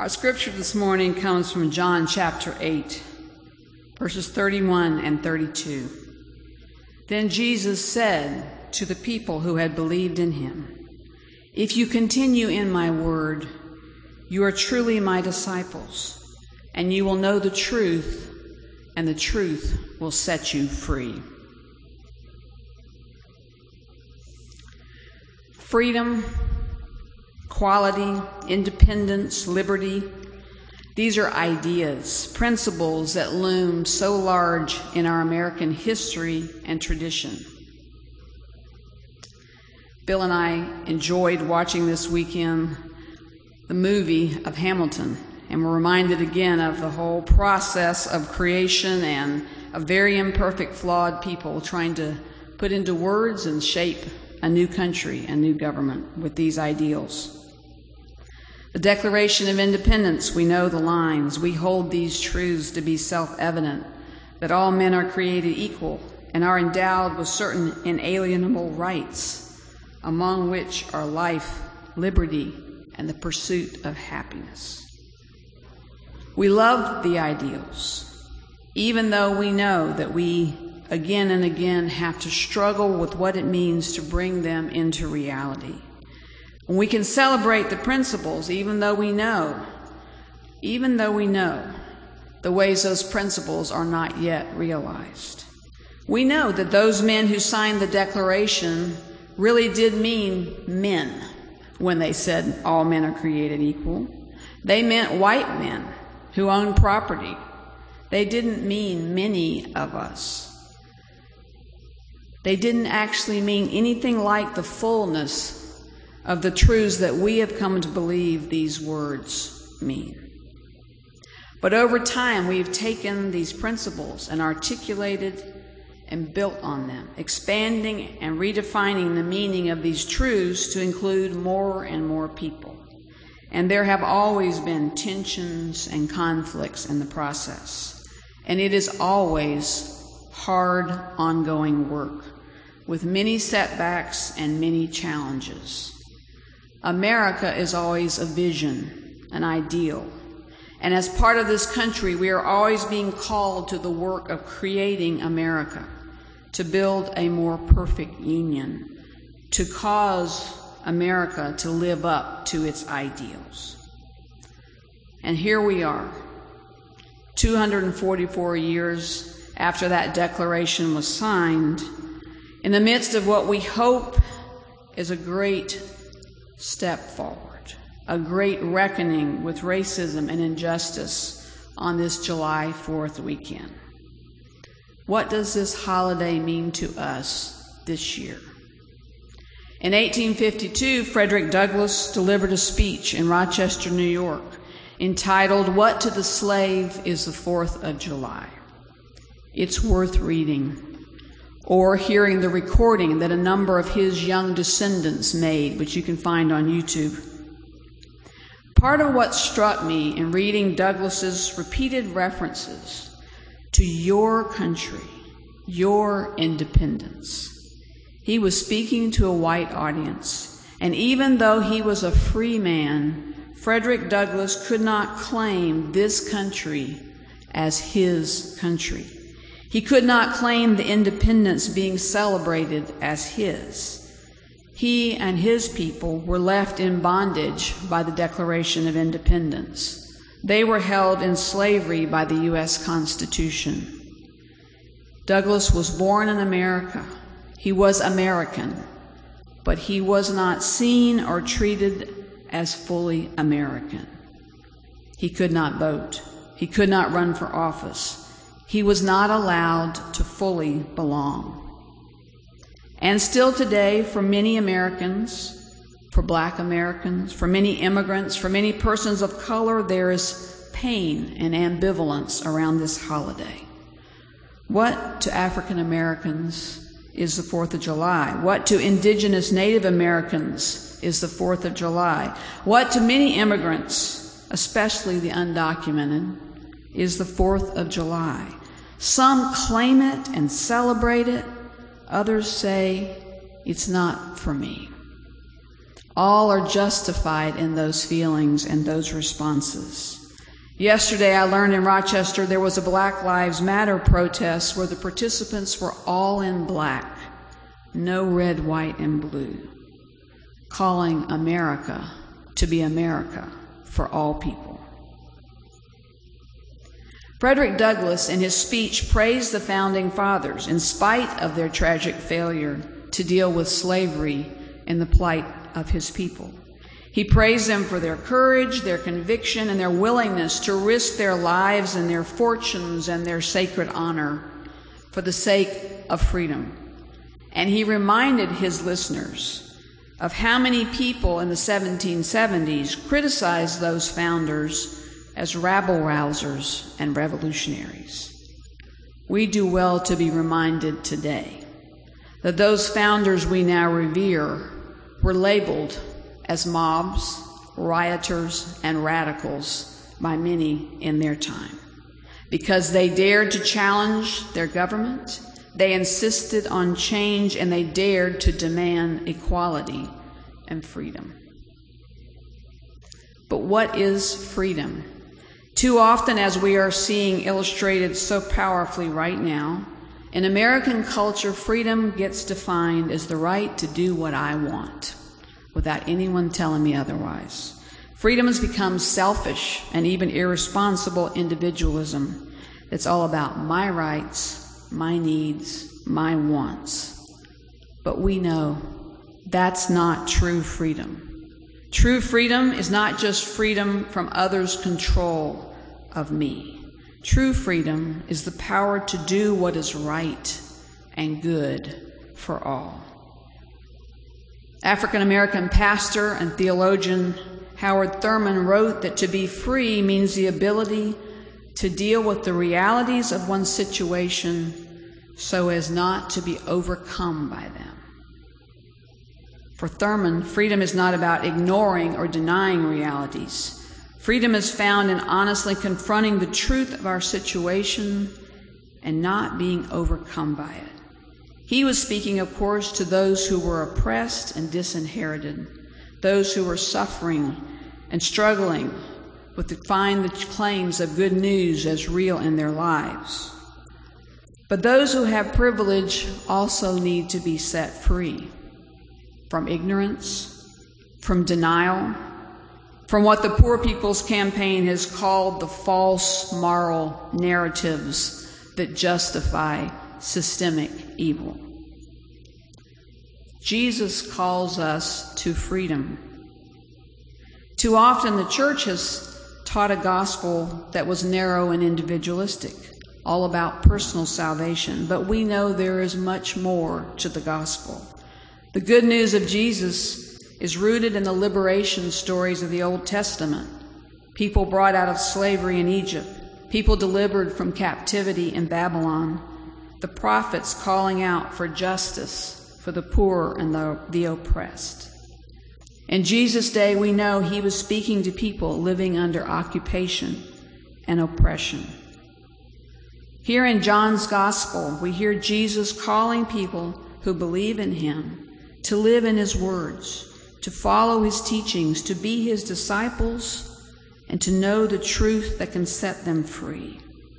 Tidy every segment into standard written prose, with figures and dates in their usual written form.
Our scripture this morning comes from John chapter 8, verses 31 and 32. Then Jesus said to the people who had believed in him, "If you continue in my word, you are truly my disciples, and you will know the truth, and the truth will set you free." Freedom, equality, independence, liberty, these are ideas, principles that loom so large in our American history and tradition. Bill and I enjoyed watching this weekend the movie of Hamilton, and we're reminded again of the whole process of creation and a very imperfect, flawed people trying to put into words and shape a new country, a new government with these ideals. The Declaration of Independence, we know the lines. We hold these truths to be self-evident, that all men are created equal and are endowed with certain inalienable rights, among which are life, liberty, and the pursuit of happiness. We love the ideals, even though we know that we again and again have to struggle with what it means to bring them into reality. And we can celebrate the principles even though we know the ways those principles are not yet realized. We know that those men who signed the Declaration really did mean men when they said all men are created equal. They meant white men who own property. They didn't mean many of us. They didn't actually mean anything like the fullness of the truths that we have come to believe these words mean. But over time, we've taken these principles and articulated and built on them, expanding and redefining the meaning of these truths to include more and more people. And there have always been tensions and conflicts in the process. And it is always hard, ongoing work, with many setbacks and many challenges. America is always a vision, an ideal. And as part of this country, we are always being called to the work of creating America, to build a more perfect union, to cause America to live up to its ideals. And here we are, 244 years after that declaration was signed, in the midst of what we hope is a great step forward, a great reckoning with racism and injustice on this July 4th weekend. What does this holiday mean to us this year? In 1852, Frederick Douglass delivered a speech in Rochester, New York, entitled, "What to the Slave is the 4th of July?" It's worth reading, or hearing the recording that a number of his young descendants made, which you can find on YouTube. Part of what struck me in reading Douglass's repeated references to your country, your independence. He was speaking to a white audience, and even though he was a free man, Frederick Douglass could not claim this country as his country. He could not claim the independence being celebrated as his. He and his people were left in bondage by the Declaration of Independence. They were held in slavery by the U.S. Constitution. Douglass was born in America. He was American, but he was not seen or treated as fully American. He could not vote. He could not run for office. He was not allowed to fully belong. And still today, for many Americans, for Black Americans, for many immigrants, for many persons of color, there is pain and ambivalence around this holiday. What to African Americans is the 4th of July? What to indigenous Native Americans is the 4th of July? What to many immigrants, especially the undocumented, is the 4th of July? Some claim it and celebrate it. Others say, it's not for me. All are justified in those feelings and those responses. Yesterday, I learned in Rochester there was a Black Lives Matter protest where the participants were all in black, no red, white, and blue, calling America to be America for all people. Frederick Douglass, in his speech, praised the Founding Fathers in spite of their tragic failure to deal with slavery and the plight of his people. He praised them for their courage, their conviction, and their willingness to risk their lives and their fortunes and their sacred honor for the sake of freedom. And he reminded his listeners of how many people in the 1770s criticized those founders as rabble-rousers and revolutionaries. We do well to be reminded today that those founders we now revere were labeled as mobs, rioters, and radicals by many in their time. Because they dared to challenge their government, they insisted on change, and they dared to demand equality and freedom. But what is freedom? Too often, as we are seeing illustrated so powerfully right now, in American culture, freedom gets defined as the right to do what I want, without anyone telling me otherwise. Freedom has become selfish and even irresponsible individualism. It's all about my rights, my needs, my wants. But we know that's not true freedom. True freedom is not just freedom from others' control of me. True freedom is the power to do what is right and good for all. African-American pastor and theologian Howard Thurman wrote that to be free means the ability to deal with the realities of one's situation so as not to be overcome by them. For Thurman, freedom is not about ignoring or denying realities. Freedom is found in honestly confronting the truth of our situation and not being overcome by it. He was speaking, of course, to those who were oppressed and disinherited, those who were suffering and struggling to find the claims of good news as real in their lives. But those who have privilege also need to be set free from ignorance, from denial, from what the Poor People's Campaign has called the false moral narratives that justify systemic evil. Jesus calls us to freedom. Too often the church has taught a gospel that was narrow and individualistic, all about personal salvation, but we know there is much more to the gospel. The good news of Jesus is rooted in the liberation stories of the Old Testament. People brought out of slavery in Egypt, people delivered from captivity in Babylon, the prophets calling out for justice for the poor and the oppressed. In Jesus' day, we know he was speaking to people living under occupation and oppression. Here in John's Gospel, we hear Jesus calling people who believe in him to live in his words, to follow his teachings, to be his disciples, and to know the truth that can set them free.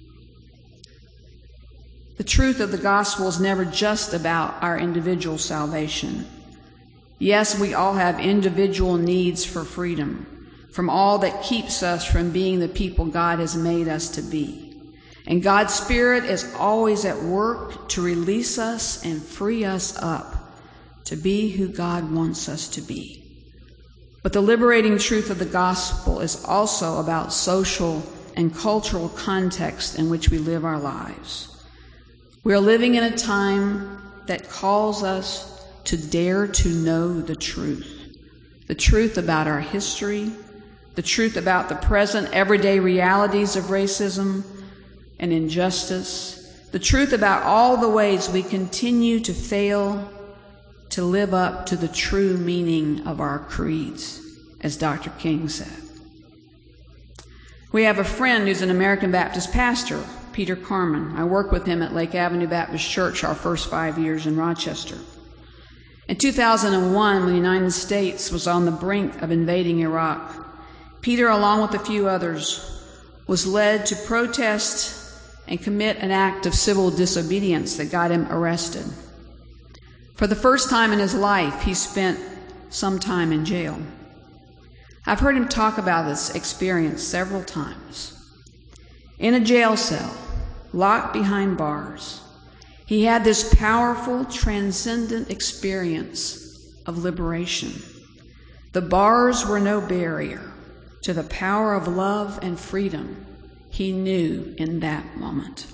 The truth of the gospel is never just about our individual salvation. Yes, we all have individual needs for freedom from all that keeps us from being the people God has made us to be. And God's Spirit is always at work to release us and free us up to be who God wants us to be. But the liberating truth of the gospel is also about social and cultural context in which we live our lives. We are living in a time that calls us to dare to know the truth about our history, the truth about the present everyday realities of racism and injustice, the truth about all the ways we continue to fail to live up to the true meaning of our creeds, as Dr. King said. We have a friend who's an American Baptist pastor, Peter Carmen. I worked with him at Lake Avenue Baptist Church our first 5 years in Rochester. In 2001, when the United States was on the brink of invading Iraq, Peter, along with a few others, was led to protest and commit an act of civil disobedience that got him arrested. For the first time in his life, he spent some time in jail. I've heard him talk about this experience several times. In a jail cell, locked behind bars, he had this powerful, transcendent experience of liberation. The bars were no barrier to the power of love and freedom he knew in that moment.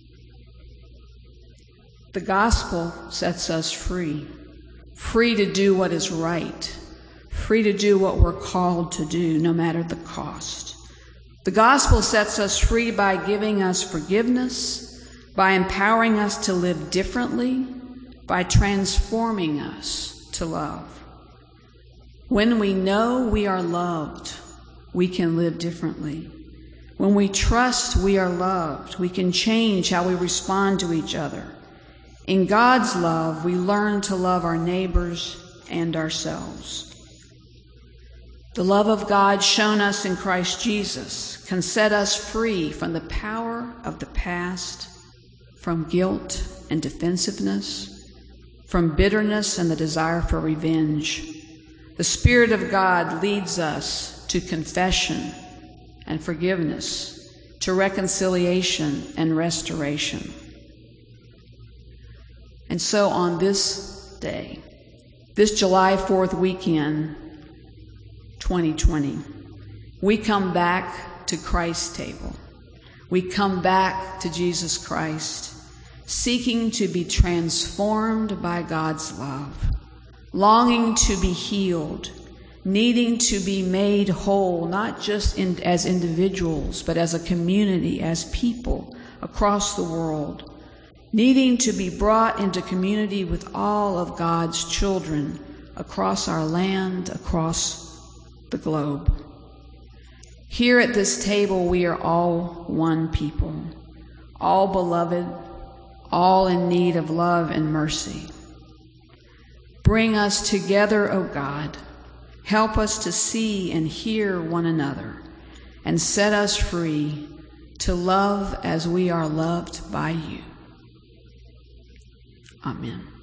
The gospel sets us free, free to do what is right, free to do what we're called to do, no matter the cost. The gospel sets us free by giving us forgiveness, by empowering us to live differently, by transforming us to love. When we know we are loved, we can live differently. When we trust we are loved, we can change how we respond to each other. In God's love, we learn to love our neighbors and ourselves. The love of God shown us in Christ Jesus can set us free from the power of the past, from guilt and defensiveness, from bitterness and the desire for revenge. The Spirit of God leads us to confession and forgiveness, to reconciliation and restoration. And so on this day, this July 4th weekend, 2020, we come back to Christ's table. We come back to Jesus Christ, seeking to be transformed by God's love, longing to be healed, needing to be made whole, not just as individuals, but as a community, as people across the world, needing to be brought into community with all of God's children across our land, across the globe. Here at this table, we are all one people, all beloved, all in need of love and mercy. Bring us together, O God. Help us to see and hear one another, and set us free to love as we are loved by you. Amen.